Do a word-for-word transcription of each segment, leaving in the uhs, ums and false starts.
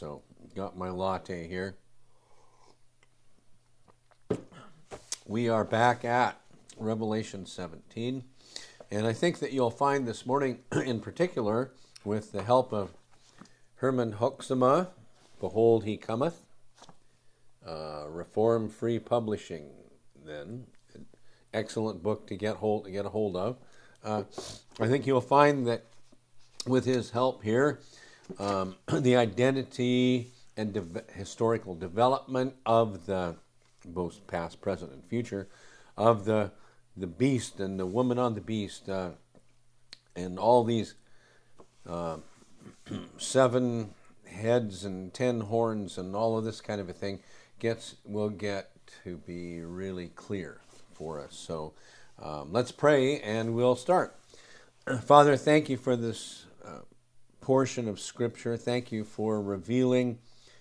So, got my latte here. We are back at Revelation seventeen. And I think that you'll find this morning, in particular, with the help of Herman Hoeksema, Behold He Cometh, uh, Reform Free Publishing, then. Excellent book to get hold to get a hold of. Uh, I think you'll find that with his help here, um, the identity and de- historical development of the both past, present, and future of the the beast and the woman on the beast, uh, and all these uh, seven heads and ten horns and all of this kind of a thing gets will get to be really clear for us. So um, let's pray and we'll start. Father, thank you for this uh, portion of Scripture. Thank you for revealing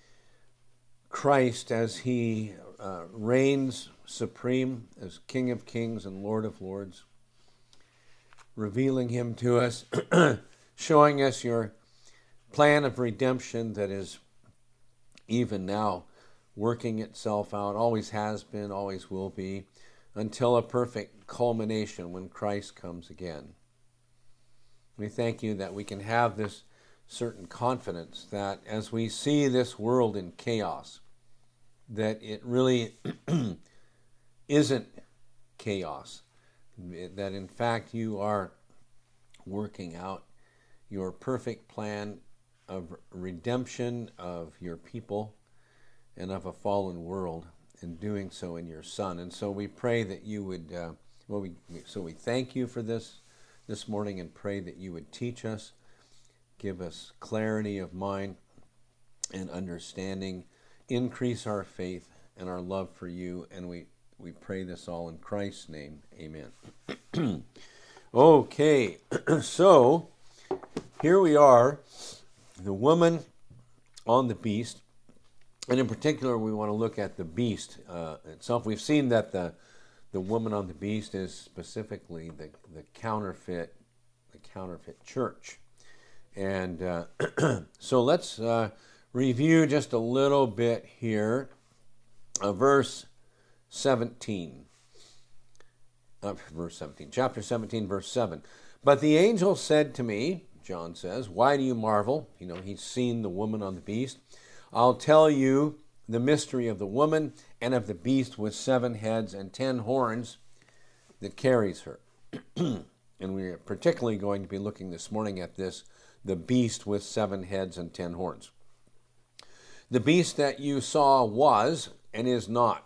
Christ as he uh, reigns supreme as King of Kings and Lord of Lords, revealing him to us, showing us your plan of redemption that is even now working itself out, always has been, always will be, until a perfect culmination when Christ comes again. We thank you that we can have this certain confidence that as we see this world in chaos, that it really isn't chaos, that in fact you are working out your perfect plan of redemption of your people and of a fallen world, and doing so in your Son. And so we pray that you would, uh, well, we, so we thank you for this this morning and pray that you would teach us, give us clarity of mind and understanding, increase our faith and our love for you, and we We pray this all in Christ's name. Amen. Okay, so here we are, the woman on the beast, and in particular we want to look at the beast uh, itself. We've seen that the the woman on the beast is specifically the, the counterfeit, the counterfeit church. And uh, so let's uh, review just a little bit here. Uh, verse seventeen, uh, verse seventeen, chapter seventeen, verse seven. But the angel said to me, John says, why do you marvel? You know, he's seen the woman on the beast. I'll tell you the mystery of the woman and of the beast with seven heads and ten horns that carries her. And we're particularly going to be looking this morning at this, the beast with seven heads and ten horns. The beast that you saw was and is not,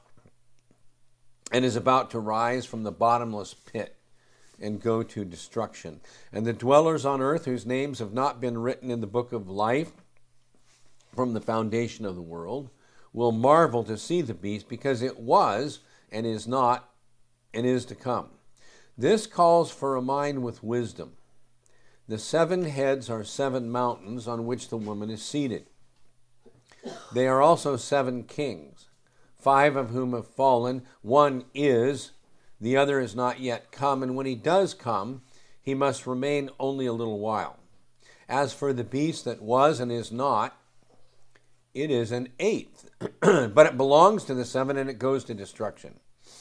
and is about to rise from the bottomless pit and go to destruction. And the dwellers on earth whose names have not been written in the book of life from the foundation of the world will marvel to see the beast, because it was and is not and is to come. This calls for a mind with wisdom. The seven heads are seven mountains on which the woman is seated. They are also seven kings, five of whom have fallen. One is, the other is not yet come, and when he does come, he must remain only a little while. As for the beast that was and is not, it is an eighth, but it belongs to the seven, and it goes to destruction.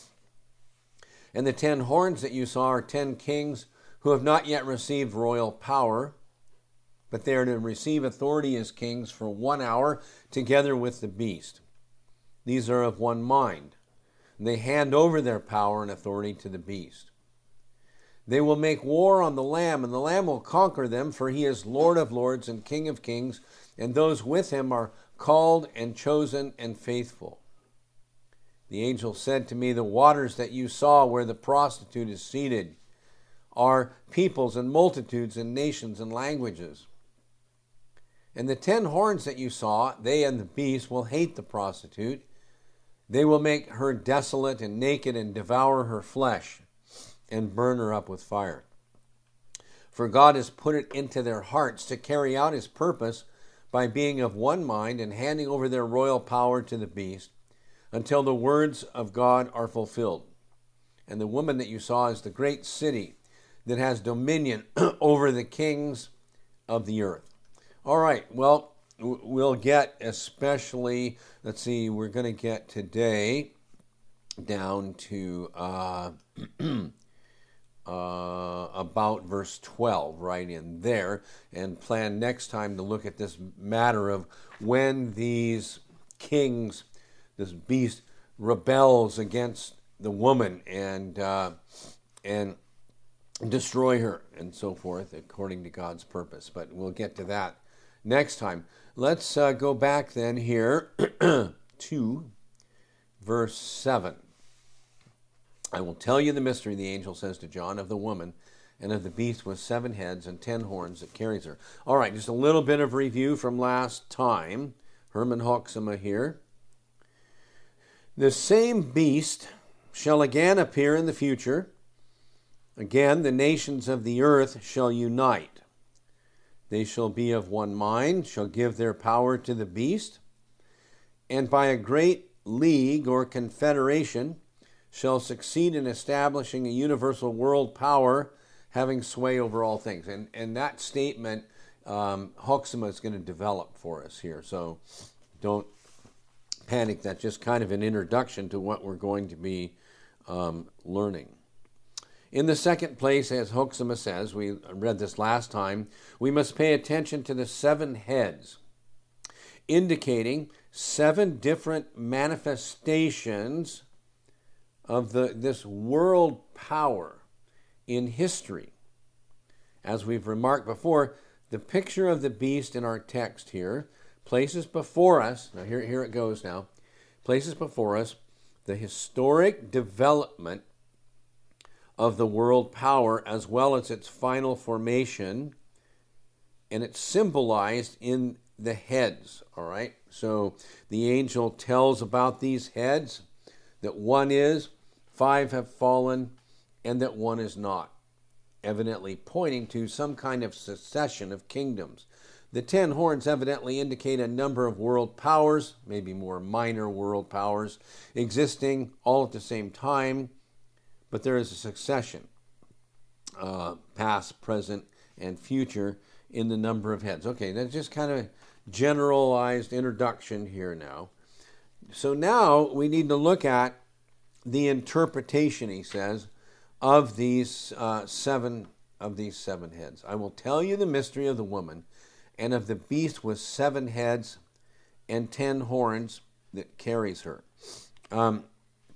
And the ten horns that you saw are ten kings who have not yet received royal power, but they are to receive authority as kings for one hour together with the beast. These are of one mind, and they hand over their power and authority to the beast. They will make war on the Lamb, and the Lamb will conquer them, for he is Lord of lords and King of kings, and those with him are called and chosen and faithful. The angel said to me, the waters that you saw where the prostitute is seated are peoples and multitudes and nations and languages. And the ten horns that you saw, they and the beast will hate the prostitute. They will make her desolate and naked and devour her flesh and burn her up with fire. For God has put it into their hearts to carry out his purpose by being of one mind and handing over their royal power to the beast until the words of God are fulfilled. And the woman that you saw is the great city that has dominion over the kings of the earth. All right, well, we'll get especially, let's see, we're going to get today down to uh, uh, about verse twelve, right in there, and plan next time to look at this matter of when these kings, this beast, rebels against the woman and uh, and destroy her and so forth according to God's purpose. But we'll get to that next time. Let's uh, go back then here to verse seven. I will tell you the mystery, the angel says to John, of the woman and of the beast with seven heads and ten horns that carries her. All right, just a little bit of review from last time. Herman Hoeksema here. The same beast shall again appear in the future. Again, the nations of the earth shall unite. They shall be of one mind, shall give their power to the beast, and by a great league or confederation shall succeed in establishing a universal world power having sway over all things. And, and that statement, um, Hoeksema is going to develop for us here. So don't panic. That's just kind of an introduction to what we're going to be um, learning. In the second place, as Hoeksema says, we read this last time, we must pay attention to the seven heads, indicating seven different manifestations of the this world power in history. As we've remarked before, the picture of the beast in our text here places before us, now here, here it goes now, places before us the historic development of the world power as well as its final formation, and it's symbolized in the heads, all right? So the angel tells about these heads, that one is, five have fallen, and that one is not, evidently pointing to some kind of succession of kingdoms. The ten horns evidently indicate a number of world powers, maybe more minor world powers, existing all at the same time, but there is a succession, uh, past, present, and future in the number of heads. Okay, that's just kind of a generalized introduction here now. So now we need to look at the interpretation, he says, of these uh, seven of these seven heads. I will tell you the mystery of the woman and of the beast with seven heads and ten horns that carries her. Um,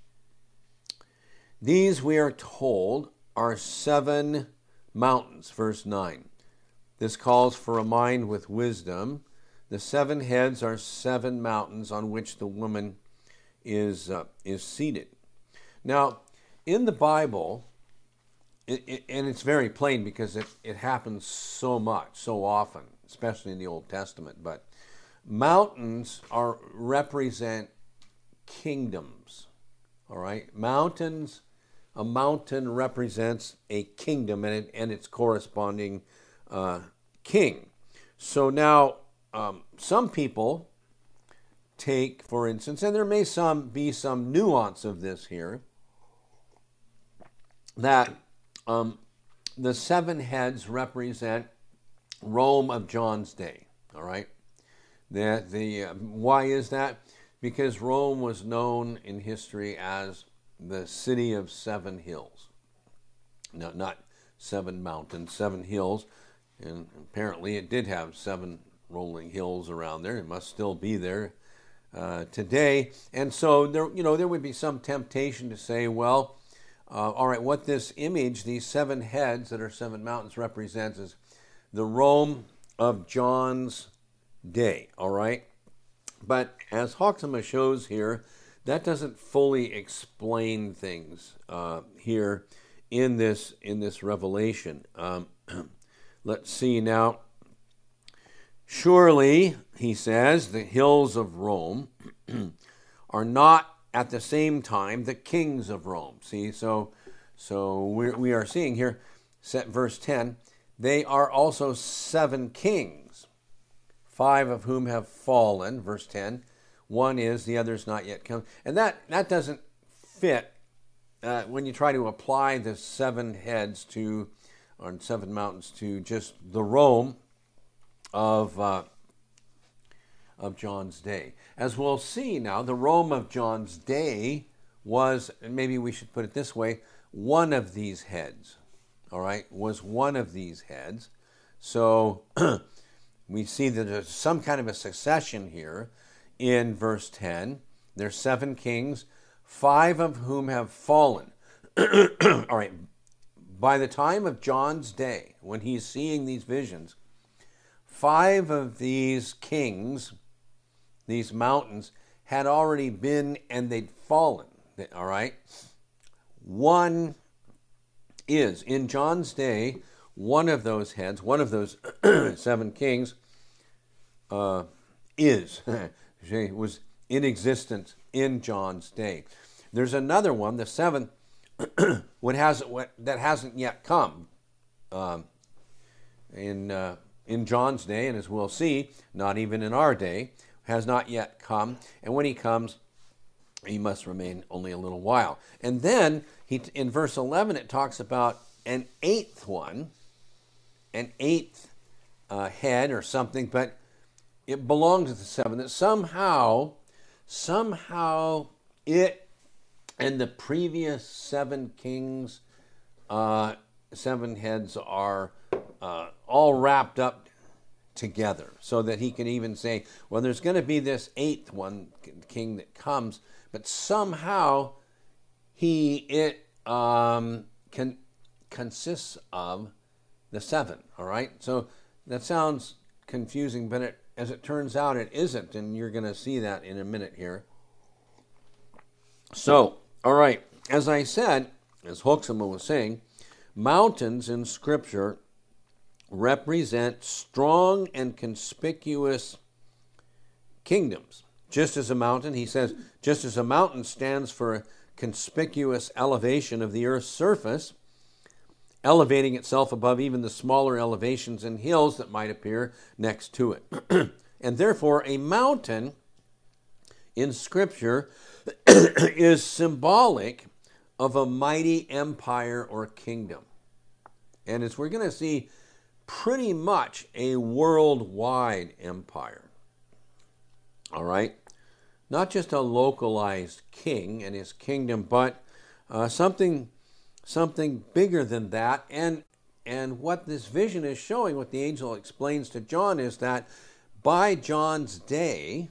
these, we are told, are seven mountains, verse nine. This calls for a mind with wisdom. The seven heads are seven mountains on which the woman is uh, is seated. Now, in the Bible, it, it, and it's very plain because it, it happens so much, so often, especially in the Old Testament, but mountains are represent kingdoms, all right? Mountains, a mountain represents a kingdom and, it, and its corresponding uh, king. So now, Um, some people take, for instance, and there may some be some nuance of this here, that um, the seven heads represent Rome of John's day. All right, that the uh, why is that? Because Rome was known in history as the city of seven hills. No, not seven mountains, seven hills, and apparently it did have seven rolling hills around there. It must still be there uh, today. And so there, you know, there would be some temptation to say, well, uh, all right, what this image, these seven heads that are seven mountains, represents is the Rome of John's day. All right, but as Hoeksema shows here, that doesn't fully explain things uh, here in this in this revelation. Um, let's see now. Surely, he says, the hills of Rome are not at the same time the kings of Rome. See, so so we're, we are seeing here, set verse ten, they are also seven kings, five of whom have fallen, verse ten. One is, the other is not yet come. And that, that doesn't fit uh, when you try to apply the seven heads to, or seven mountains to just the Rome of uh, of John's day. As we'll see now, the Rome of John's day was, maybe we should put it this way, one of these heads, all right, was one of these heads. So we see that there's some kind of a succession here in verse ten. There's seven kings, five of whom have fallen. All right, by the time of John's day, when he's seeing these visions, five of these kings, these mountains, had already been and they'd fallen. All right? One is, in John's day, one of those heads, one of those seven kings, uh, is, was in existence in John's day. There's another one, the seventh, what has, what, that hasn't yet come um, in, uh, in John's day, and as we'll see, not even in our day, has not yet come. And when he comes, he must remain only a little while. And then he, in verse eleven, it talks about an eighth one, an eighth uh, head or something, but it belongs to the seven. That somehow, somehow it and the previous seven kings, uh, seven heads are uh, all wrapped up together, so that he can even say, well, there's going to be this eighth one king that comes, but somehow he it um, can consists of the seven. All right, so that sounds confusing, but it, as it turns out, it isn't, and you're going to see that in a minute here. So, all right, as I said, as Hoeksema was saying, mountains in Scripture represent strong and conspicuous kingdoms. Just as a mountain, he says, just as a mountain stands for a conspicuous elevation of the earth's surface, elevating itself above even the smaller elevations and hills that might appear next to it. And therefore, a mountain in Scripture is symbolic of a mighty empire or kingdom. And as we're going to see, pretty much a worldwide empire. All right? Not just a localized king and his kingdom, but uh, something something bigger than that. And, and what this vision is showing, what the angel explains to John, is that by John's day,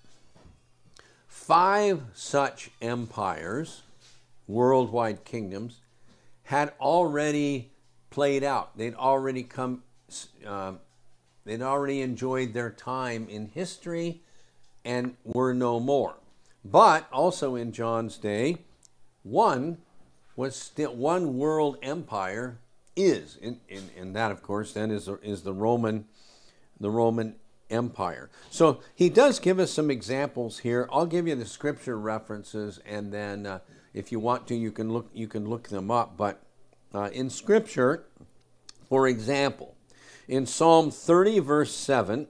five such empires, worldwide kingdoms, had already played out. They'd already come, uh, they'd already enjoyed their time in history and were no more. But also in John's day, one was still one world empire is, in, in, and that of course then is is the Roman, the Roman Empire. So he does give us some examples here. I'll give you the scripture references, and then uh, if you want to, you can look you can look them up. But uh, in Scripture, for example, in Psalm thirty, verse seven,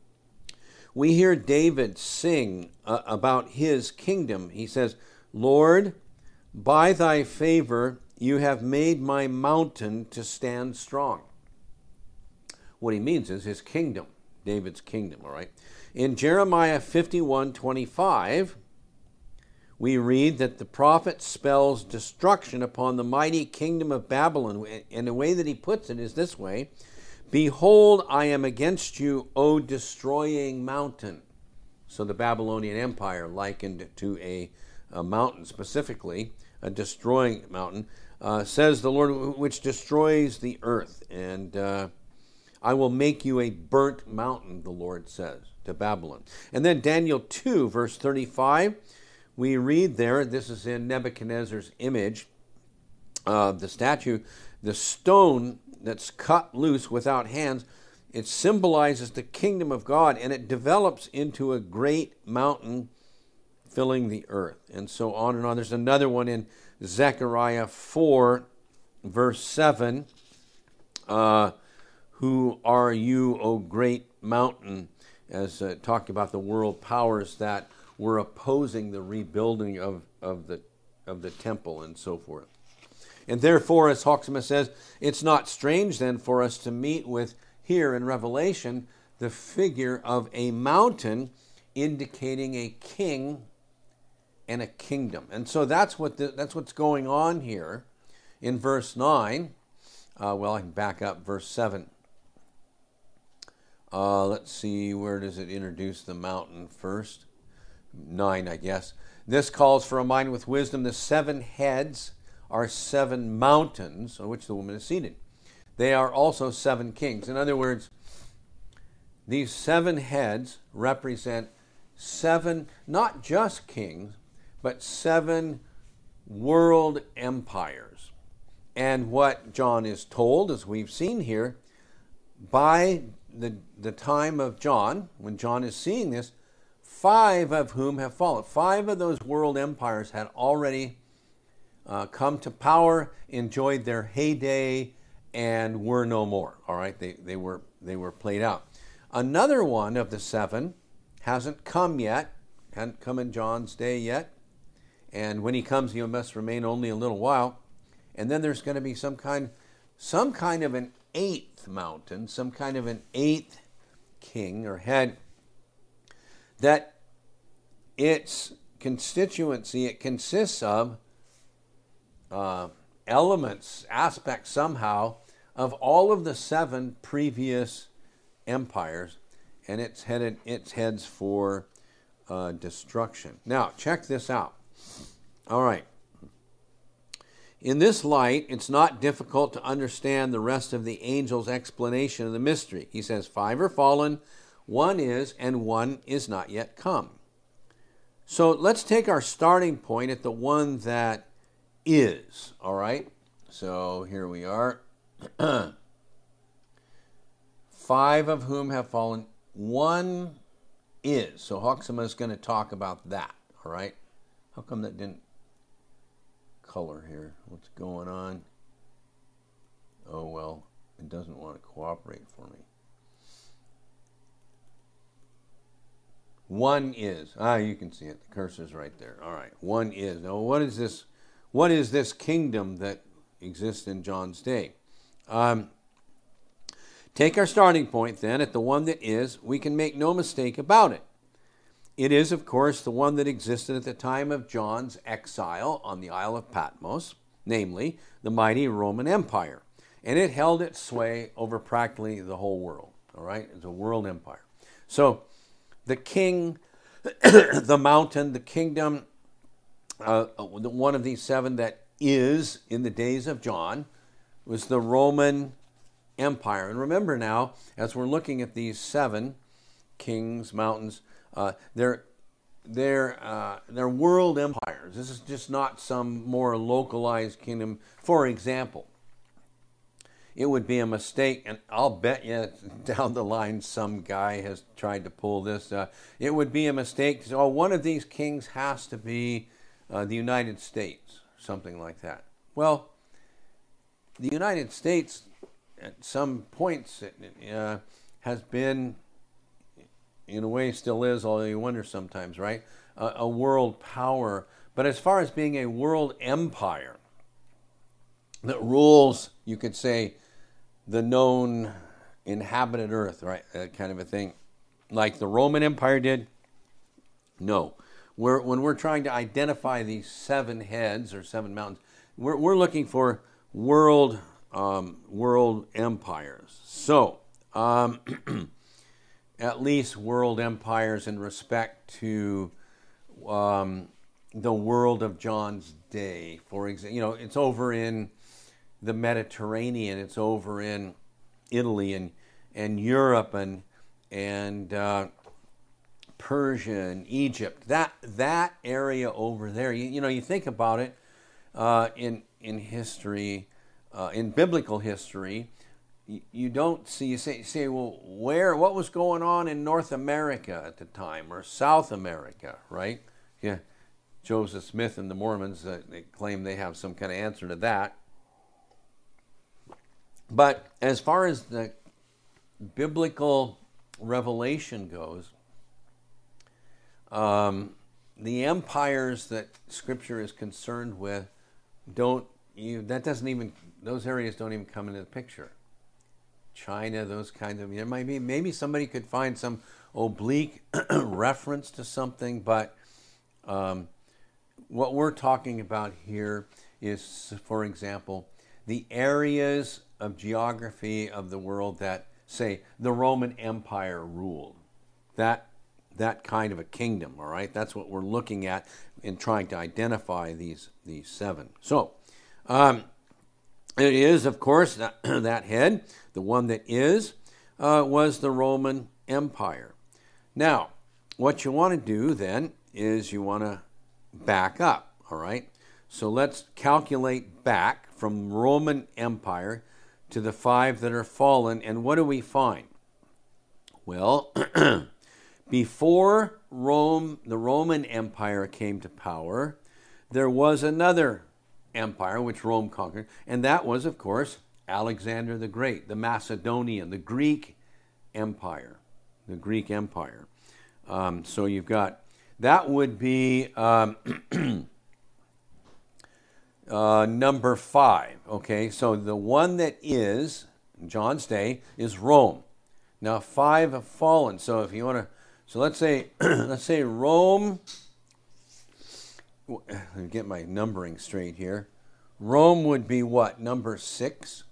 we hear David sing uh, about his kingdom. He says, "Lord, by thy favor you have made my mountain to stand strong." What he means is his kingdom, David's kingdom, all right? In Jeremiah fifty-one twenty-five, we read that the prophet spells destruction upon the mighty kingdom of Babylon. And the way that he puts it is this way: "Behold, I am against you, O destroying mountain." So the Babylonian Empire likened to a, a mountain, specifically a destroying mountain, uh, says the Lord, which destroys the earth. And uh, I will make you a burnt mountain, the Lord says, to Babylon. And then Daniel two, verse thirty-five, we read there, this is in Nebuchadnezzar's image, uh, the statue, the stone that's cut loose without hands, it symbolizes the kingdom of God, and it develops into a great mountain filling the earth, and so on and on. There's another one in Zechariah four, verse seven, uh, "Who are you, O great mountain?" as uh, talking about the world powers that were opposing the rebuilding of, of the of the temple and so forth. And therefore, as Hoeksema says, it's not strange then for us to meet with here in Revelation the figure of a mountain indicating a king and a kingdom. And so that's what the, that's what's going on here in verse nine. Uh, well, I can back up verse seven. Uh, let's see, where does it introduce the mountain first? Nine, I guess. This calls for a mind with wisdom. The seven heads are seven mountains on which the woman is seated. They are also seven kings. In other words, these seven heads represent seven, not just kings, but seven world empires. And what John is told, as we've seen here, by the, the time of John, when John is seeing this, five of whom have fallen. Five of those world empires had already uh, come to power, enjoyed their heyday, and were no more. All right, they, they were they were played out. Another one of the seven hasn't come yet, hadn't come in John's day yet, and when he comes, he must remain only a little while. And then there's going to be some kind, some kind of an eighth mountain, some kind of an eighth king or head, that its constituency, it consists of uh, elements, aspects somehow, of all of the seven previous empires, and it's headed, it's heads for uh, destruction. Now, check this out. All right. In this light, it's not difficult to understand the rest of the angel's explanation of the mystery. He says, five are fallen, one is, and one is not yet come. So let's take our starting point at the one that is, all right? So here we are. Five of whom have fallen, one is. So Hoxema is going to talk about that, all right? How come that didn't color here? What's going on? Oh, well, it doesn't want to cooperate for me. One is. Ah, you can see it. The cursor's right there. All right. One is. Now, what is this? What is this kingdom that exists in John's day? Um, take our starting point then at the one that is. We can make no mistake about it. It is, of course, the one that existed at the time of John's exile on the Isle of Patmos, namely the mighty Roman Empire. And it held its sway over practically the whole world. All right? It's a world empire. So the king, the mountain, the kingdom, uh, one of these seven that is in the days of John was the Roman Empire. And remember now, as we're looking at these seven kings, mountains, uh, they're they're uh, they're world empires. This is just not some more localized kingdom. For example, it would be a mistake, and I'll bet you down the line some guy has tried to pull this. Uh, it would be a mistake to say, oh, one of these kings has to be uh, the United States, something like that. Well, the United States, at some points, uh, has been, in a way still is, although you wonder sometimes, right? A, a world power. But as far as being a world empire that rules, you could say, the known inhabited earth, right? That kind of a thing. Like the Roman Empire did? No. We're, when we're trying to identify these seven heads or seven mountains, we're, we're looking for world, um, world empires. So, um, at least world empires in respect to um, the world of John's day. For example, you know, it's over in the Mediterranean, it's over in Italy and and Europe and and uh, Persia and Egypt. That that area over there. You, you know, you think about it uh, in in history, uh, in biblical history. You don't see, you say, say, well, where, what was going on in North America at the time, or South America, right? Yeah, Joseph Smith and the Mormons, uh, they claim they have some kind of answer to that. But as far as the biblical revelation goes, um, the empires that Scripture is concerned with don't, you, that doesn't even, those areas don't even come into the picture. China, those kinds of, there might be, maybe somebody could find some oblique reference to something, but um, what we're talking about here is, for example, the areas of geography of the world that, say, the Roman Empire ruled. That that kind of a kingdom, all right? That's what we're looking at in trying to identify these, these seven. So, um, it is, of course, that, that head, the one that is, uh, was the Roman Empire. Now, what you want to do then is you want to back up, all right? So let's calculate back from Roman Empire to the five that are fallen, and what do we find? Well, before Rome, the Roman Empire came to power, there was another empire which Rome conquered, and that was, of course, Alexander the Great, the Macedonian, the Greek Empire, the Greek Empire. Um, so you've got, that would be um, uh, number five, okay? So the one that is, in John's day, is Rome. Now five have fallen, so if you want to, so let's say, let's say Rome, let me get my numbering straight here. Rome would be what, number six?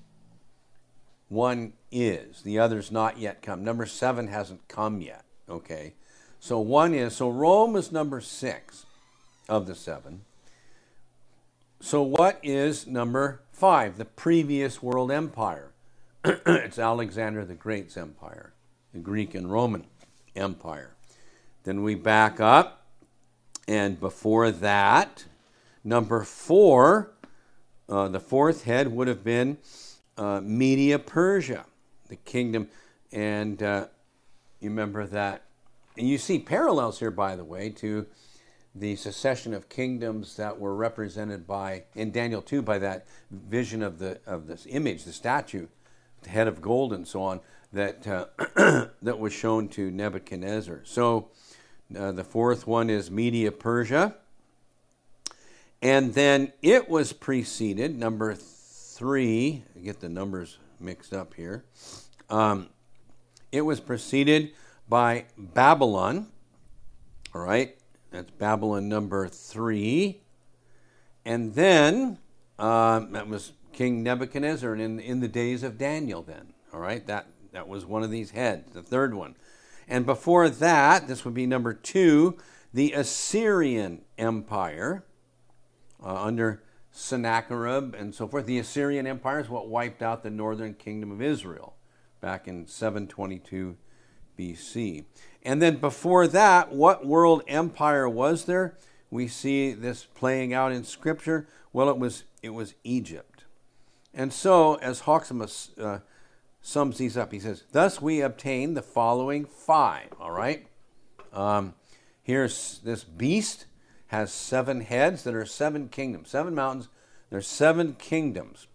One is. The other's not yet come. Number seven hasn't come yet, okay? So one is, so Rome is number six of the seven. So what is number five? The previous world empire. It's Alexander the Great's empire, the Greek and Roman Empire. Then we back up, and before that, number four, uh, the fourth head would have been uh, Media Persia, the kingdom. And uh, you remember that. And you see parallels here, by the way, to the succession of kingdoms that were represented by, in Daniel two, by that vision of the of this image, the statue, the head of gold and so on, that uh, that was shown to Nebuchadnezzar. So uh, the fourth one is Media Persia. And then it was preceded, number three, I get the numbers mixed up here. Um, it was preceded by Babylon, all right? That's Babylon number three. And then um, that was King Nebuchadnezzar, and in, in the days of Daniel then, all right? That, that was one of these heads, the third one. And before that, this would be number two, the Assyrian Empire uh, under Sennacherib and so forth. The Assyrian Empire is what wiped out the northern kingdom of Israel back in seven twenty-two B C. And then before that, what world empire was there? We see this playing out in Scripture. Well, it was it was Egypt. And so, as Hoximus uh, sums these up, he says, thus we obtain the following five, all right? Um, here's this beast has seven heads that are seven kingdoms, seven mountains. There's seven kingdoms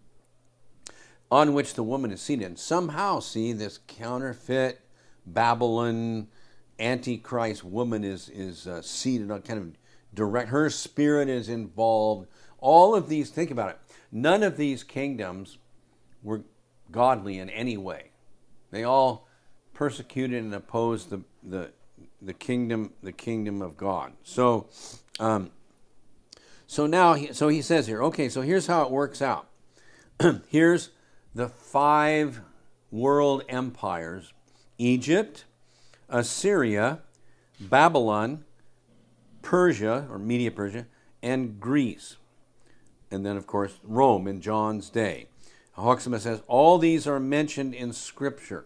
on which the woman is seated. And somehow, see, this counterfeit Babylon Antichrist woman is, is uh, seated on kind of direct, her spirit is involved. All of these, think about it, none of these kingdoms were godly in any way. They all persecuted and opposed the the, the kingdom the kingdom of God. So, um, so now, he, so he says here, okay, so here's how it works out. Here's the five world empires: Egypt, Assyria, Babylon, Persia, or Media Persia, and Greece. And then, of course, Rome in John's day. Hoximus says all these are mentioned in Scripture.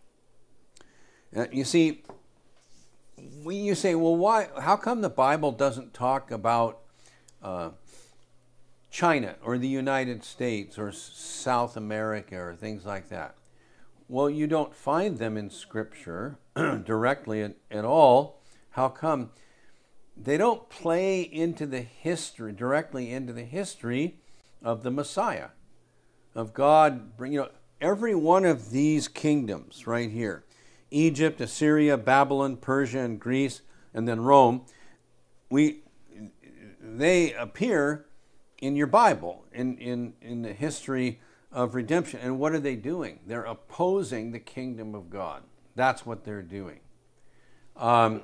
Uh, you see, we, you say, well, why? How come the Bible doesn't talk about uh, China or the United States or South America or things like that? Well, you don't find them in Scripture directly at, at all. How come? They don't play into the history, directly into the history of the Messiah, of God. You know, every one of these kingdoms right here, Egypt, Assyria, Babylon, Persia, and Greece, and then Rome, we they appear in your Bible, in, in, in the history of redemption. And what are they doing? They're opposing the kingdom of God. That's what they're doing. Um,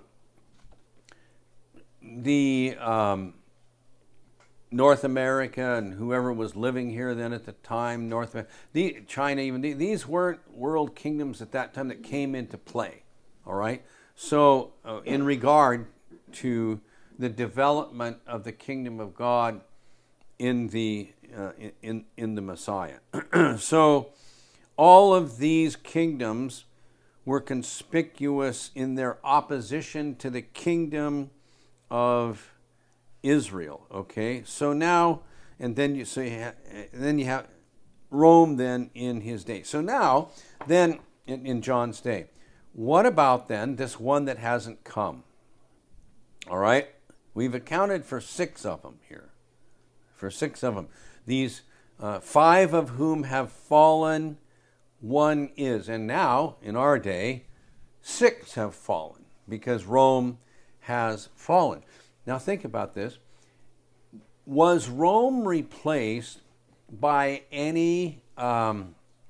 the um, North America and whoever was living here then at the time, North the China even, these weren't world kingdoms at that time that came into play. All right? So uh, in regard to the development of the kingdom of God in the uh, in in the Messiah. So all of these kingdoms were conspicuous in their opposition to the kingdom of Israel. Okay, so now and then you so you have, then you have Rome then in his day. So now then in, in John's day, what about then this one that hasn't come? All right, we've accounted for six of them here. For six of them. These uh, five of whom have fallen, one is. And now, in our day, six have fallen because Rome has fallen. Now think about this. Was Rome replaced by any um,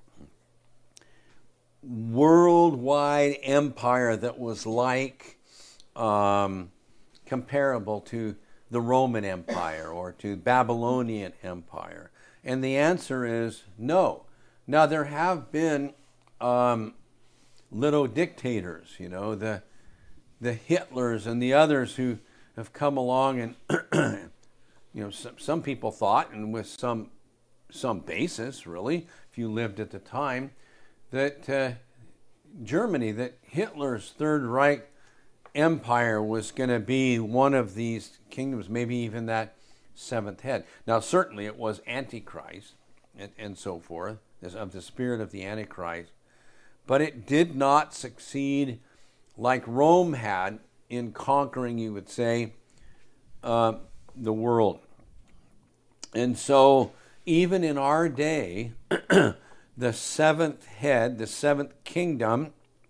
worldwide empire that was like, um, comparable to the Roman Empire or to Babylonian Empire? And the answer is no. Now, there have been um, little dictators, you know, the the Hitlers and the others who have come along and, you know, some, some people thought, and with some some basis, really, if you lived at the time, that uh, Germany, that Hitler's Third Reich Empire was going to be one of these kingdoms, maybe even that seventh head. Now, certainly it was Antichrist and, and so forth, of the spirit of the Antichrist, but it did not succeed like Rome had in conquering, you would say, uh, the world. And so, even in our day, the seventh head, the seventh kingdom,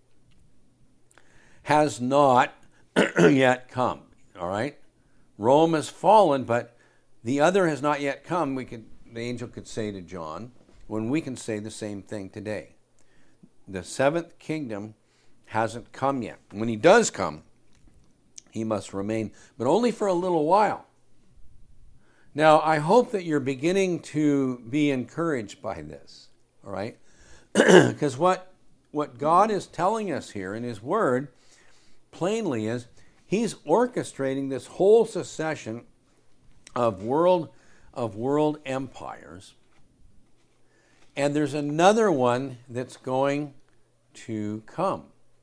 has not yet come. All right, Rome has fallen, but the other has not yet come. We could, the angel could say to John, when we can say the same thing today. The seventh kingdom hasn't come yet. When he does come, he must remain, but only for a little while. Now, I hope that you're beginning to be encouraged by this. All right, because what what God is telling us here in His Word plainly is He's orchestrating this whole succession of world of world empires, and there's another one that's going to come.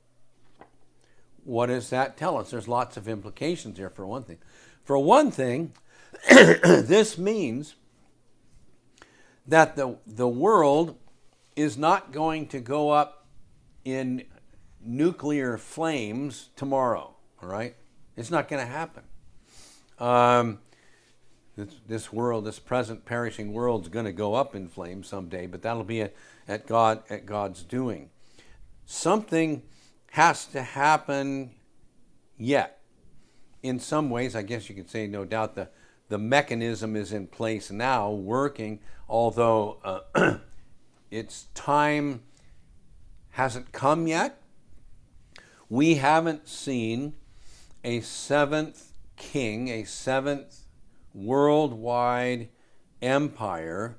What does that tell us? There's lots of implications here. For one thing, for one thing, this means that the the world is not going to go up in nuclear flames tomorrow. All right, it's not going to happen. Um, this, this world, this present perishing world, is going to go up in flames someday, but that'll be at, at God at God's doing. Something has to happen yet. In some ways, I guess you could say, no doubt, the the mechanism is in place now, working, although uh, its time hasn't come yet. We haven't seen a seventh king, a seventh worldwide empire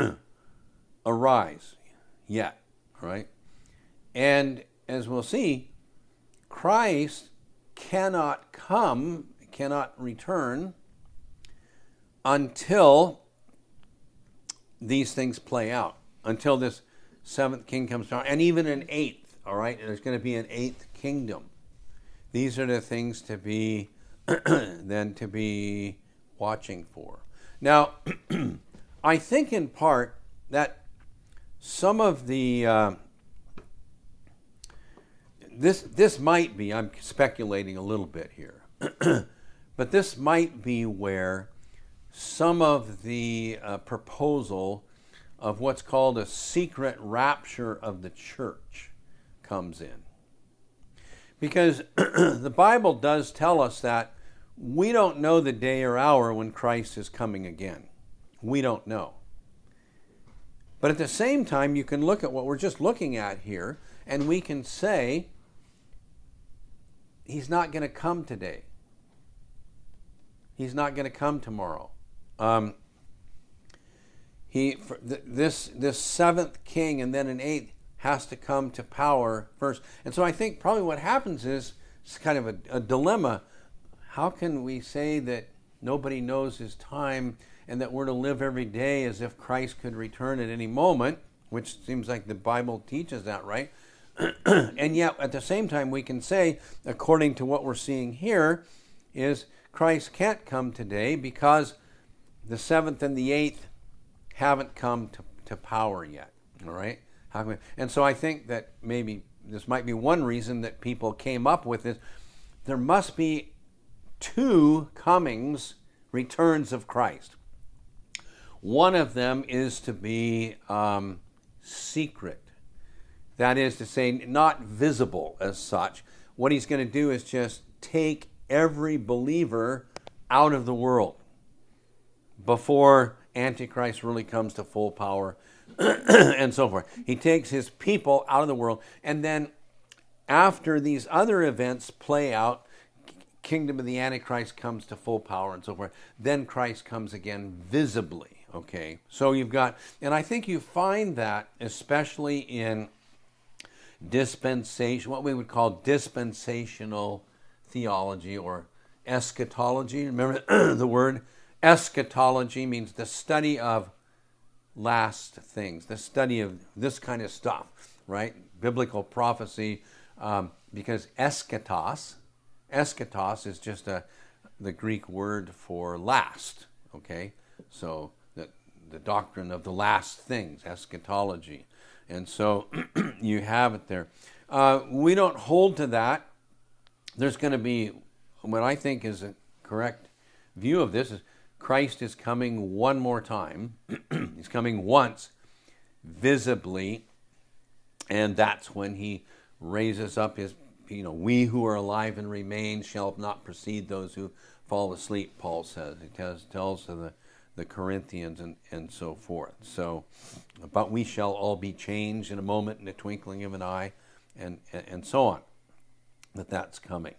arise yet, right? And as we'll see, Christ cannot come, cannot return until these things play out, until this seventh king comes down, and even an eighth, all right? And there's going to be an eighth kingdom. These are the things to be, then to be watching for. Now, I think in part that some of the, uh, this, this might be, I'm speculating a little bit here, but this might be where some of the uh, proposal of what's called a secret rapture of the church comes in. Because the Bible does tell us that we don't know the day or hour when Christ is coming again. We don't know. But at the same time, you can look at what we're just looking at here, and we can say, he's not going to come today. He's not going to come tomorrow. Um, he th- this this seventh king and then an eighth has to come to power first. And so I think probably what happens is it's kind of a, a dilemma. How can we say that nobody knows his time and that we're to live every day as if Christ could return at any moment, which seems like the Bible teaches that, right? And yet at the same time we can say, according to what we're seeing here, is Christ can't come today because the seventh and the eighth haven't come to, to power yet, all right? How can we, and so I think that maybe this might be one reason that people came up with this. There must be two comings, returns of Christ. One of them is to be um, secret. That is to say, not visible as such. What he's going to do is just take every believer out of the world before Antichrist really comes to full power and so forth. He takes his people out of the world, and then after these other events play out, kingdom of the Antichrist comes to full power and so forth, then Christ comes again visibly, okay? So you've got, and I think you find that especially in dispensation, what we would call dispensational theology or eschatology. Remember the word? Eschatology means the study of last things, the study of this kind of stuff, right? Biblical prophecy, um, because eschatos, eschatos is just a the Greek word for last, okay? So the, the doctrine of the last things, eschatology. And so you have it there. Uh, we don't hold to that. There's going to be, what I think is a correct view of this is Christ is coming one more time. He's coming once visibly, and that's when he raises up his, you know, we who are alive and remain shall not precede those who fall asleep, Paul says. He tells, tells to the, the Corinthians and, and so forth. So, but we shall all be changed in a moment, in the twinkling of an eye, and, and, and so on, that that's coming.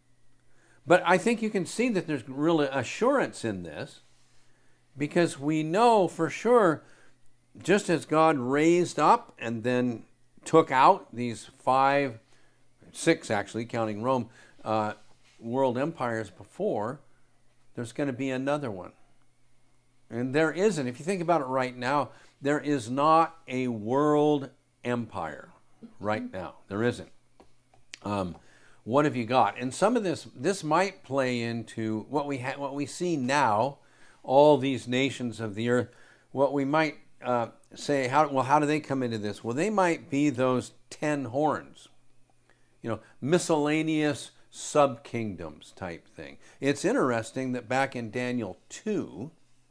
But I think you can see that there's real assurance in this, because we know for sure, just as God raised up and then took out these five, six actually, counting Rome, uh, world empires before, there's going to be another one. And there isn't. If you think about it right now, there is not a world empire right now. There isn't. Um, what have you got? And some of this, this might play into what we ha- what we see now, all these nations of the earth. What we might uh, say, how well, how do they come into this? Well, they might be those ten horns, you know, miscellaneous sub-kingdoms type thing. It's interesting that back in Daniel two,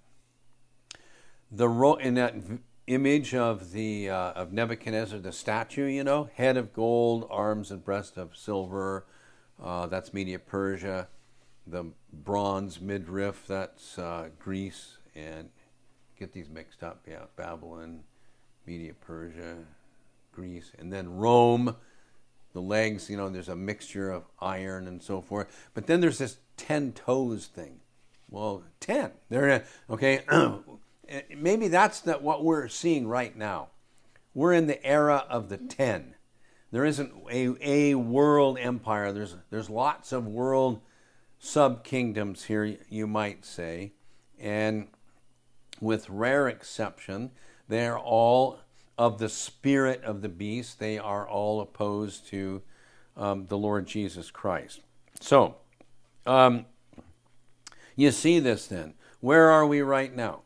the ro- in that v- image of the uh, of Nebuchadnezzar, the statue, you know, head of gold, arms and breast of silver, uh, that's Media Persia. The bronze midriff, that's uh, Greece, and get these mixed up, yeah, Babylon, Media Persia, Greece, and then Rome. The legs, you know, there's a mixture of iron and so forth. But then there's this ten toes thing. Well, ten. They're okay. Maybe that's not what we're seeing right now. We're in the era of the ten. There isn't a, a world empire. There's there's lots of world sub-kingdoms here, you might say. And with rare exception, they're all of the spirit of the beast. They are all opposed to um, the Lord Jesus Christ. So, um, you see this then. Where are we right now?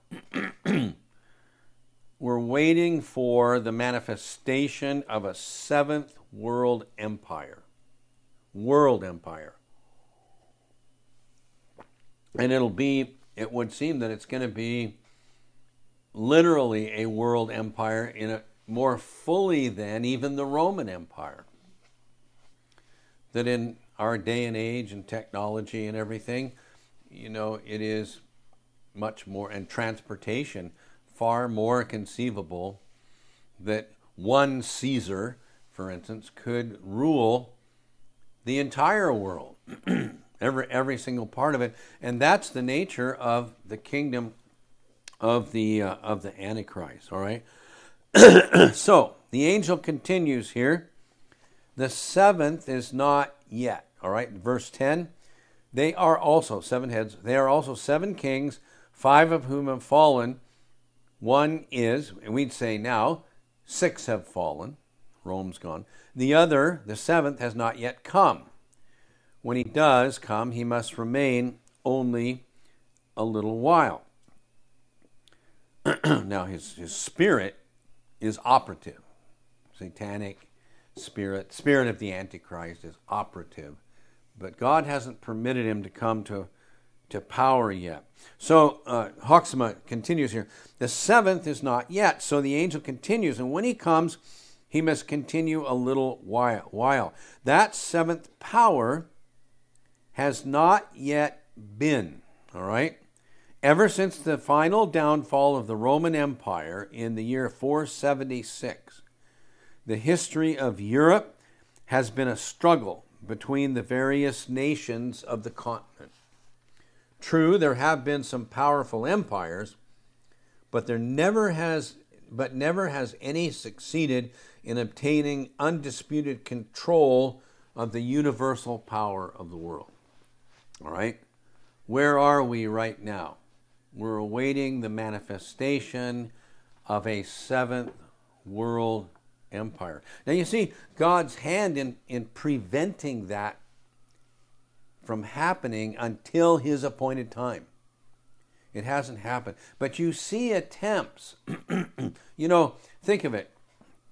We're waiting for the manifestation of a seventh world empire. World empire. And it'll be, it would seem that it's going to be literally a world empire in a more fully than even the Roman Empire. That in our day and age and technology and everything, you know, it is much more, and transportation, far more conceivable that one Caesar, for instance, could rule the entire world, every every single part of it, and that's the nature of the kingdom of the uh, of the Antichrist. All right. So the angel continues here. The seventh is not yet. All right. Verse ten. They are also seven heads. They are also seven kings, five of whom have fallen. One is, and we'd say now, six have fallen. Rome's gone. The other, the seventh, has not yet come. When he does come, he must remain only a little while. Now, his, his spirit is operative. Satanic spirit, spirit of the Antichrist is operative. But God hasn't permitted him to come to, to power yet. So, uh, Hoxma continues here. The seventh is not yet. So the angel continues. And when he comes, he must continue a little while. while. That seventh power has not yet been. All right? Ever since the final downfall of the Roman Empire in the year four seventy-six, the history of Europe has been a struggle between the various nations of the continent. True, there have been some powerful empires, but there never has but never has any succeeded in obtaining undisputed control of the universal power of the world. All right? Where are we right now? We're awaiting the manifestation of a seventh world empire. Now you see God's hand in, in preventing that from happening until his appointed time. It hasn't happened. But you see attempts. You know, think of it.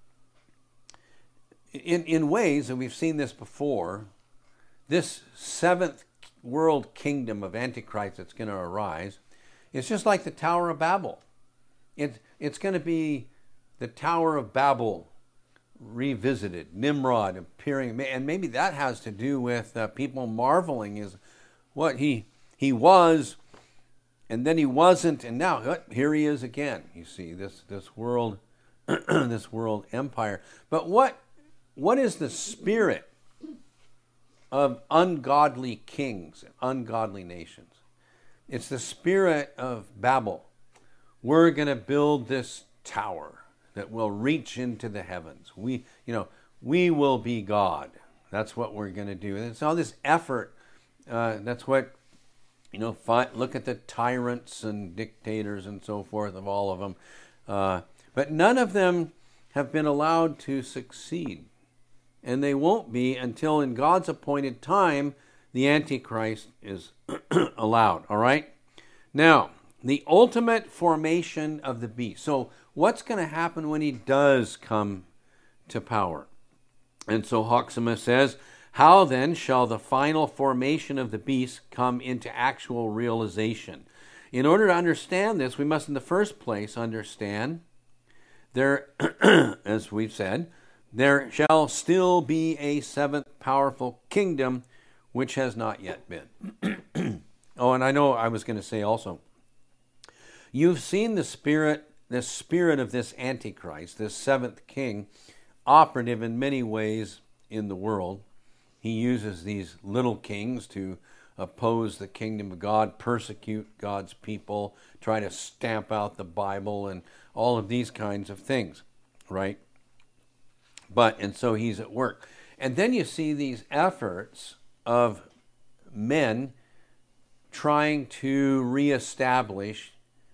In, in ways, and we've seen this before, this seventh world kingdom of Antichrist that's going to arise, it's just like the Tower of Babel. It, it's going to be the Tower of Babel revisited, Nimrod appearing, and maybe that has to do with uh, people marveling is what he he was, and then he wasn't, and now what, here he is again. You see this this world, this world empire. But what what is the spirit of ungodly kings, ungodly nations? It's the spirit of Babel. We're going to build this tower that will reach into the heavens. We, you know, we will be God. That's what we're going to do. And it's all this effort. Uh, that's what, you know, fi- look at the tyrants and dictators and so forth of all of them. Uh, but none of them have been allowed to succeed. And they won't be until in God's appointed time, the Antichrist is allowed. All right? Now, the ultimate formation of the beast. So what's going to happen when he does come to power? And so Hoxma says, how then shall the final formation of the beast come into actual realization? In order to understand this, we must in the first place understand there, as we've said, there shall still be a seventh powerful kingdom which has not yet been. Oh, and I know I was going to say also, you've seen the spirit, the spirit of this Antichrist, this seventh king, operative in many ways in the world. He uses these little kings to oppose the kingdom of God, persecute God's people, try to stamp out the Bible, and all of these kinds of things, right? But, and so he's at work. And then you see these efforts of men trying to reestablish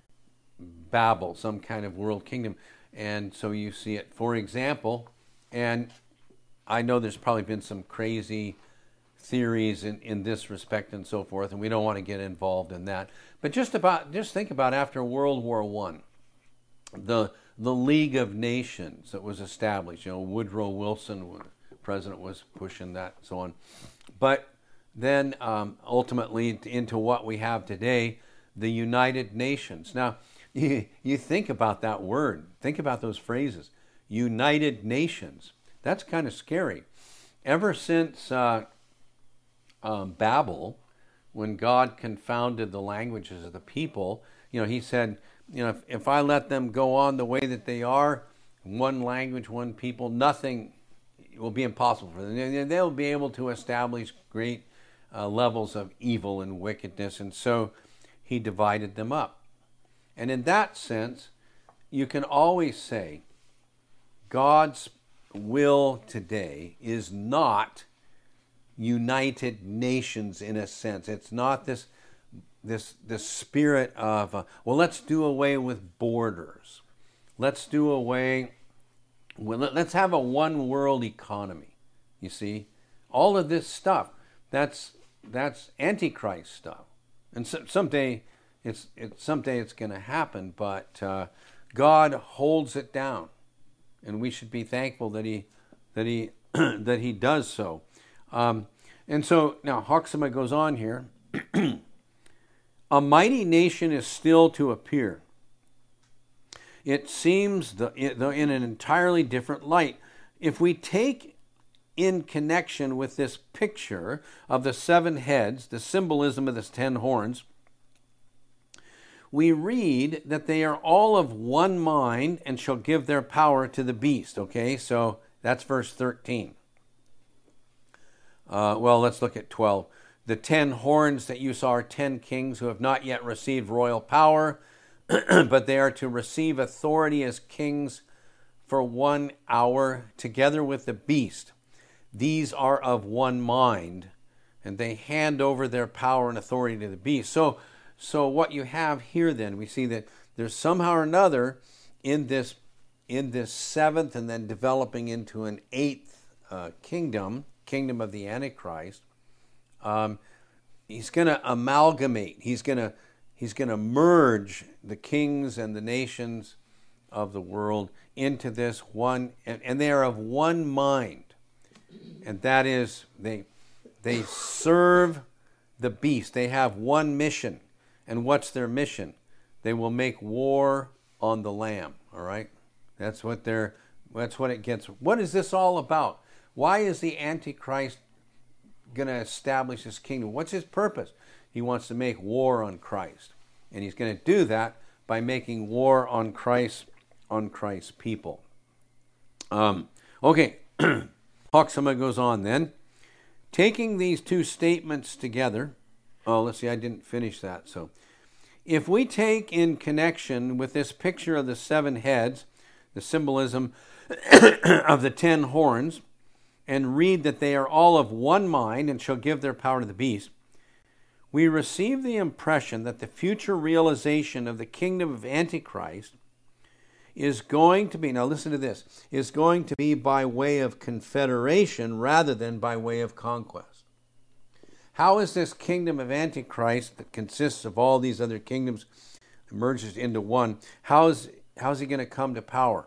Babel, some kind of world kingdom. And so you see it, for example, and I know there's probably been some crazy theories in, in this respect and so forth, and we don't want to get involved in that. But just about, just think about after World War One, the the League of Nations that was established. You know, Woodrow Wilson, president, was pushing that, so on. But then um, ultimately into what we have today, the United Nations. Now, you, you think about that word. Think about those phrases. United Nations. That's kind of scary. Ever since uh, um, Babel, when God confounded the languages of the people, you know, he said, you know, if, if I let them go on the way that they are, one language, one people. Nothing will be impossible for them. They'll be able to establish great uh, levels of evil and wickedness, and so he divided them up. And in that sense, you can always say God's will today is not united nations in a sense. It's not this this this spirit of, uh, well, let's do away with borders. Let's do away, well, let's have a one world economy. You see, all of this stuff, that's that's Antichrist stuff. And so, someday it's, it's someday it's going to happen, but uh, God holds it down, and we should be thankful that he that he that he does so. Um, and so now Hoxema goes on here. A mighty nation is still to appear. It seems the, though in an entirely different light. If we take in connection with this picture of the seven heads, the symbolism of the ten horns, we read that they are all of one mind and shall give their power to the beast. Okay, so that's verse thirteen. Uh, well, let's look at twelve. The ten horns that you saw are ten kings who have not yet received royal power, but they are to receive authority as kings for one hour, together with the beast. These are of one mind, and they hand over their power and authority to the beast. So, so what you have here then, we see that there's somehow or another in this, in this seventh and then developing into an eighth uh, kingdom, kingdom of the Antichrist. Um, he's going to amalgamate. He's going to he's going to merge the kings and the nations of the world into this one, and, and they are of one mind, and that is they they serve the beast. They have one mission, and what's their mission? They will make war on the Lamb. All right, that's what they're. That's what it gets. What is this all about? Why is the Antichrist going to establish his kingdom? What's his purpose? He wants to make war on Christ, and he's going to do that by making war on Christ, on Christ's people. Um, okay, Hoxema goes on then. Taking these two statements together, oh, let's see, I didn't finish that. So, if we take in connection with this picture of the seven heads, the symbolism of the ten horns, and read that they are all of one mind and shall give their power to the beast, we receive the impression that the future realization of the kingdom of Antichrist is going to be, now listen to this, is going to be by way of confederation rather than by way of conquest. How is this kingdom of Antichrist that consists of all these other kingdoms merges into one, how is, how is he going to come to power?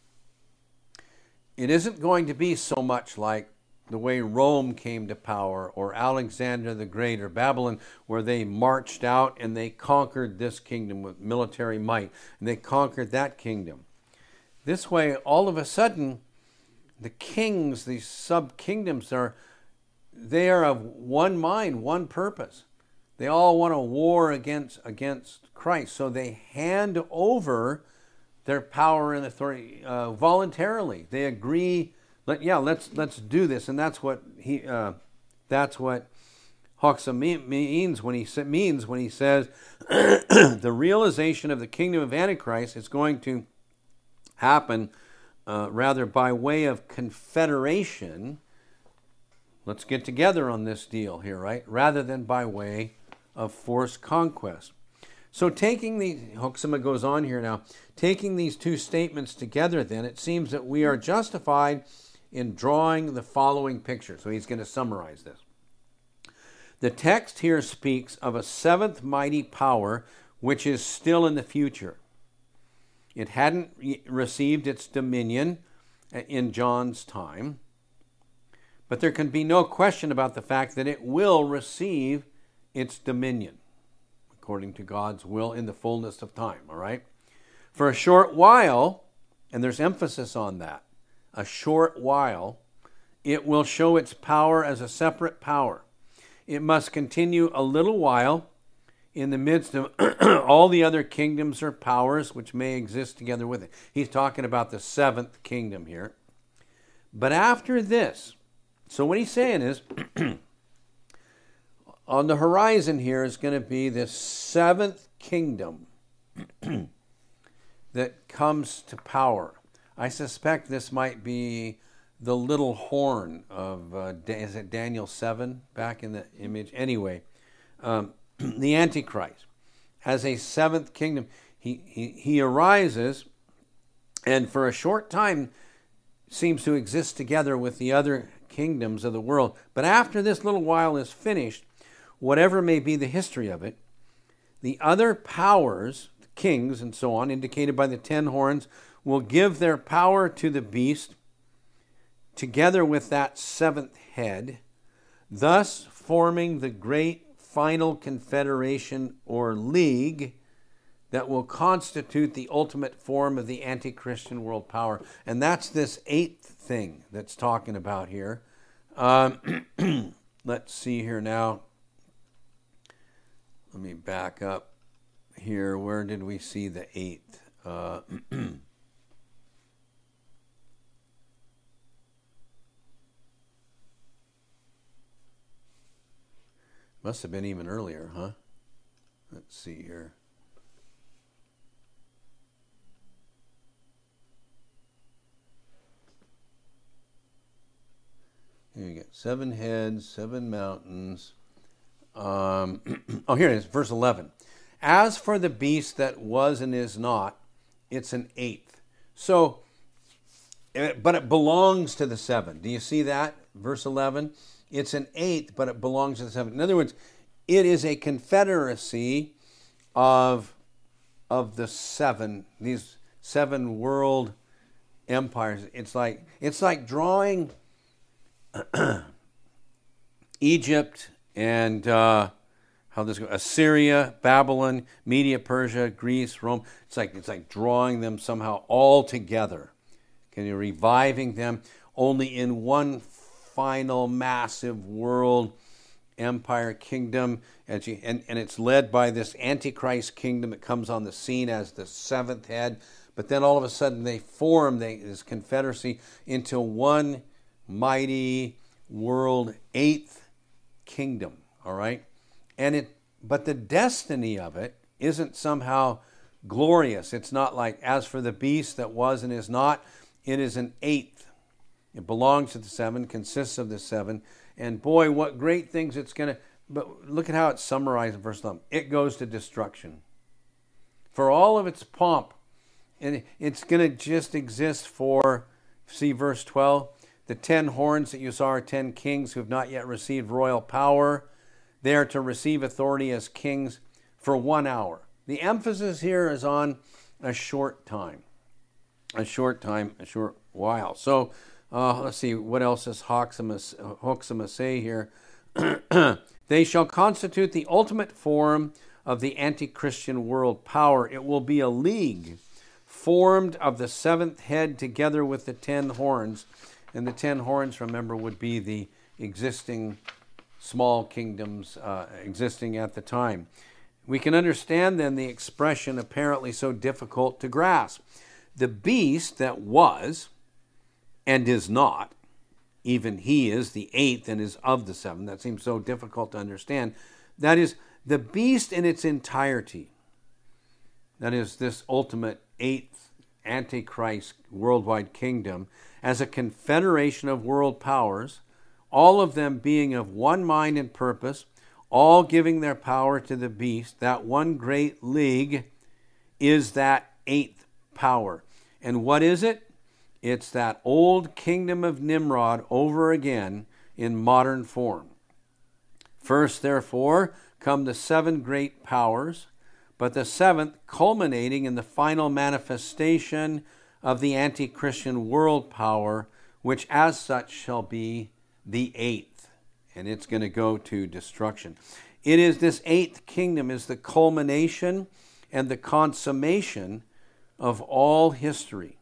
It isn't going to be so much like the way Rome came to power, or Alexander the Great, or Babylon, where they marched out and they conquered this kingdom with military might, and they conquered that kingdom. This way, all of a sudden, the kings, these sub-kingdoms, are, they are of one mind, one purpose. They all want a war against, against Christ, so they hand over their power and authority uh, voluntarily. They agree. Let, yeah, let's let's do this, and that's what he. Uh, that's what Hoxema means when he means when he says the realization of the kingdom of Antichrist is going to happen uh, rather by way of confederation. Let's get together on this deal here, right? Rather than by way of forced conquest. So taking the, Hoxema goes on here now, taking these two statements together then, it seems that we are justified in drawing the following picture. So he's going to summarize this. The text here speaks of a seventh mighty power which is still in the future. It hadn't received its dominion in John's time, but there can be no question about the fact that it will receive its dominion, according to God's will in the fullness of time, all right? For a short while, and there's emphasis on that, a short while, it will show its power as a separate power. It must continue a little while in the midst of all the other kingdoms or powers which may exist together with it. He's talking about the seventh kingdom here. But after this, so what he's saying is, on the horizon here is going to be this seventh kingdom that comes to power. I suspect this might be the little horn of, uh, is it Daniel seven back in the image? Anyway, um, the Antichrist as a seventh kingdom. He, he, he arises and for a short time seems to exist together with the other kingdoms of the world. But after this little while is finished, whatever may be the history of it, the other powers, kings and so on, indicated by the ten horns, will give their power to the beast together with that seventh head, thus forming the great final confederation or league that will constitute the ultimate form of the anti-Christian world power. And that's this eighth thing that's talking about here. Um, let's see here now. Let me back up here. Where did we see the eighth? Uh, must have been even earlier, huh? Let's see here. Here you get seven heads, seven mountains. Um, oh, here it is, verse eleven. As for the beast that was and is not, it's an eighth. So, but it belongs to the seven. Do you see that? Verse eleven. It's an eighth, but it belongs to the seven. In other words, it is a confederacy of, of the seven, these seven world empires. It's like it's like drawing Egypt and uh, how this goes, Assyria, Babylon, Media, Persia, Greece, Rome. It's like it's like drawing them somehow all together. Okay, you're reviving them only in one final massive world empire kingdom, and, you, and, and it's led by this Antichrist kingdom that comes on the scene as the seventh head. But then all of a sudden they form they, this confederacy into one mighty world eighth kingdom. All right, and it but the destiny of it isn't somehow glorious. It's not like as for the beast that was and is not. It is an eighth. It belongs to the seven, consists of the seven, and boy, what great things it's going to. But look at how it's summarized in verse eleven. It goes to destruction. For all of its pomp, and it's going to just exist for. See verse twelve. The ten horns that you saw are ten kings who have not yet received royal power. They are to receive authority as kings for one hour. The emphasis here is on a short time. A short time, a short while. So uh, let's see, what else does Hoxema say here? They shall constitute the ultimate form of the anti-Christian world power. It will be a league formed of the seventh head together with the ten horns. And the ten horns, remember, would be the existing small kingdoms uh, existing at the time. We can understand then the expression apparently so difficult to grasp. The beast that was and is not, even he is the eighth and is of the seven. That seems so difficult to understand. That is, the beast in its entirety. That is, this ultimate eighth Antichrist worldwide kingdom as a confederation of world powers, all of them being of one mind and purpose, all giving their power to the beast. That one great league is that eighth power. And what is it? It's that old kingdom of Nimrod over again in modern form. First, therefore, come the seven great powers, but the seventh culminating in the final manifestation of the anti-Christian world power, which as such shall be the eighth. And it's going to go to destruction. It is this eighth kingdom is the culmination and the consummation of all history.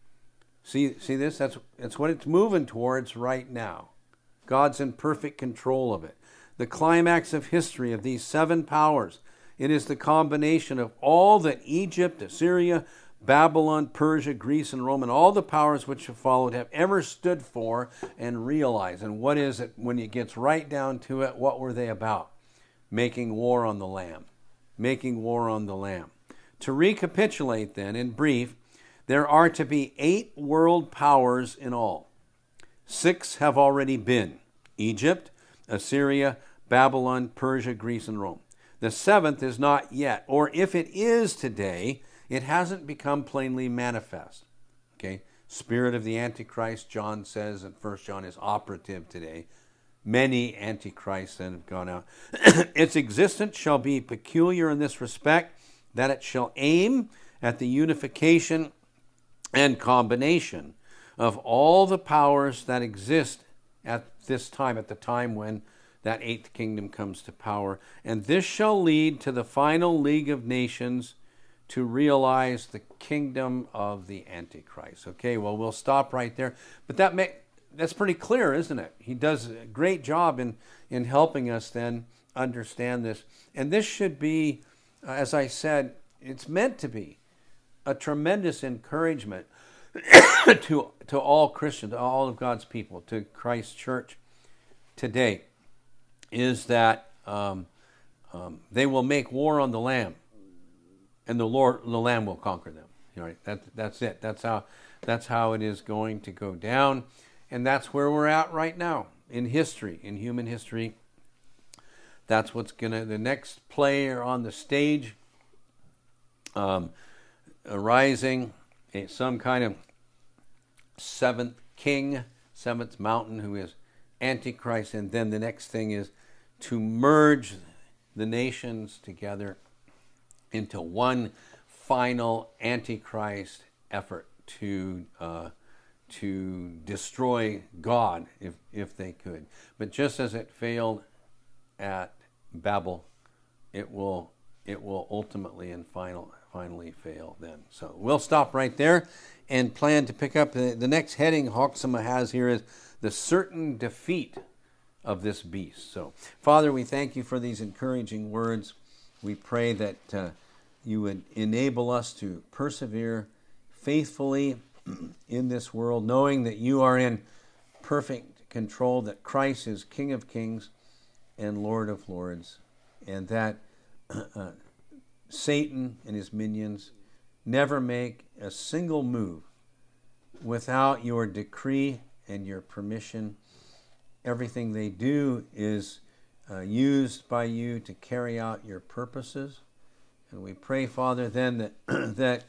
See, see this? That's, that's what it's moving towards right now. God's in perfect control of it. The climax of history of these seven powers It is the combination of all that Egypt, Assyria, Babylon, Persia, Greece, and Rome, and all the powers which have followed have ever stood for and realized. And what is it, when it gets right down to it, what were they about? Making war on the Lamb. Making war on the Lamb. To recapitulate then, in brief, there are to be eight world powers in all. Six have already been: Egypt, Assyria, Babylon, Persia, Greece, and Rome. The seventh is not yet, or if it is today, it hasn't become plainly manifest. Okay? Spirit of the Antichrist, John says in First John, is operative today. Many antichrists then have gone out. Its existence shall be peculiar in this respect, that it shall aim at the unification and combination of all the powers that exist at this time, at the time when that eighth kingdom comes to power. And this shall lead to the final League of Nations to realize the kingdom of the Antichrist. Okay, well, we'll stop right there. But that may, that's pretty clear, isn't it? He does a great job in, in helping us then understand this. And this should be, as I said, it's meant to be a tremendous encouragement to, to all Christians, to all of God's people, to Christ's church today, is that um, um, they will make war on the Lamb, and the Lord, the Lamb, will conquer them. You know, that, that's it. That's how, that's how it is going to go down, and that's where we're at right now in history, in human history. That's what's gonna. The next player on the stage, um, arising, a, some kind of seventh king, seventh mountain, who is Antichrist, and then the next thing is to merge the nations together into one final Antichrist effort to uh, to destroy God, if if they could. But just as it failed at Babel, it will it will ultimately and final finally fail then. So we'll stop right there and plan to pick up the, the next heading Hoxema has here is the certain defeat of this beast. So, Father, we thank you for these encouraging words. We pray that uh, you would enable us to persevere faithfully in this world, knowing that you are in perfect control, that Christ is King of Kings and Lord of Lords, and that uh, Satan and his minions never make a single move without your decree and your permission. Everything they do is uh, used by you to carry out your purposes. And we pray, Father, then that that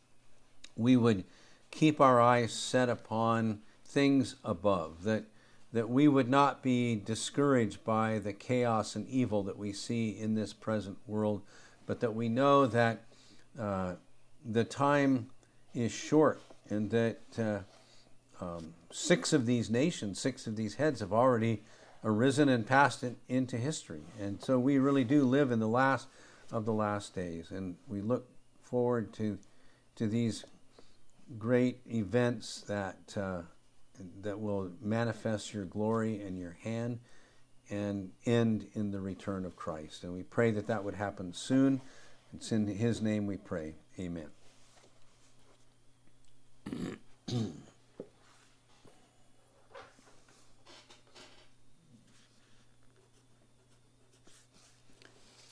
we would keep our eyes set upon things above, that that we would not be discouraged by the chaos and evil that we see in this present world, but that we know that uh, the time is short, and that uh, um, six of these nations, six of these heads have already arisen and passed it into history. And so we really do live in the last of the last days, and we look forward to to these great events that uh, that will manifest your glory and your hand and end in the return of Christ. And we pray that that would happen soon. It's in his name we pray. Amen.